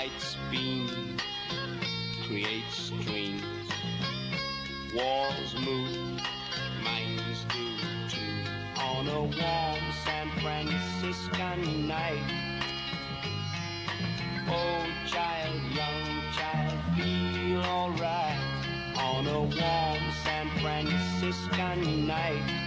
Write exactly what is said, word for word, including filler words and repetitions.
Light's beam creates streams, walls move, minds do too. On a warm San Franciscan night, oh child, young child, feel alright. On a warm San Franciscan night,